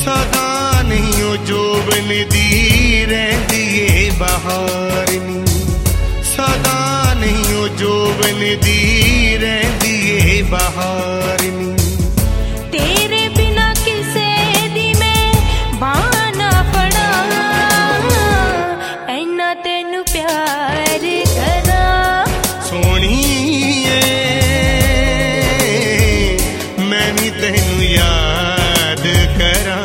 सदा नहीं ओ जोबन दी रहंदी ए बहार नी सदा नहीं ओ जोबन दी रहंदी ए बहार नी तेरे बिना किसे दी मैं बांह ना फड़ा ऐना तेनू प्यार करा सोहणीए मैं नी तैनू याद करा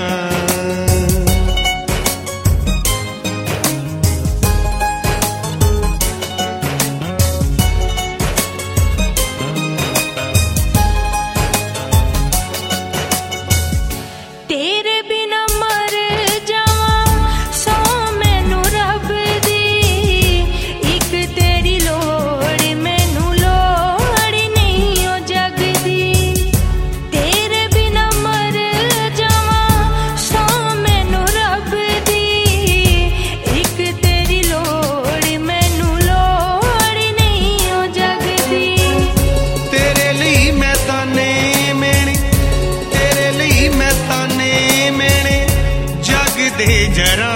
तेरे बिना मर जावां सौ मैनू रब दी इक तेरी लोड़ मैनू लोड़ नहीं ओ जग दी तेरे बिना मर जावां सौ मैनू रब दी इक तेरी लोड़ मैनू लोड़ नहीं ओ जग दी तेरे लिए मैं ताने मेने तेरे लिए मैं ताने मेने जग दे जरा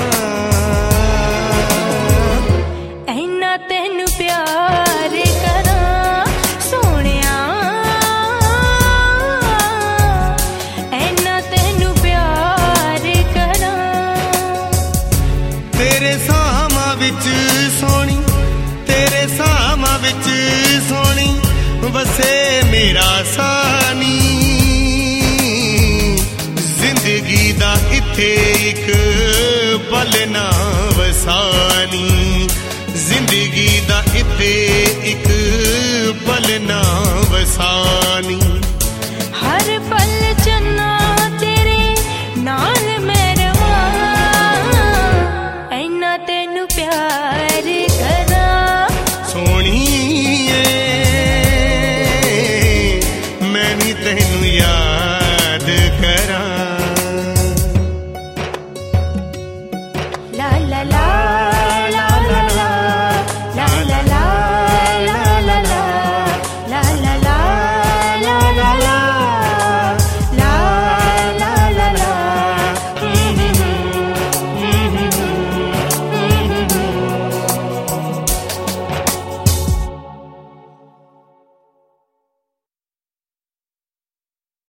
ऐना तेनू प्यार करा सोहणिया ऐना तेनू प्यार करा तेरे सामा विच सोनी तेरे सामा विच सोनी वसे मेरा सानी जिंदगी दा इत्थे इक पल ना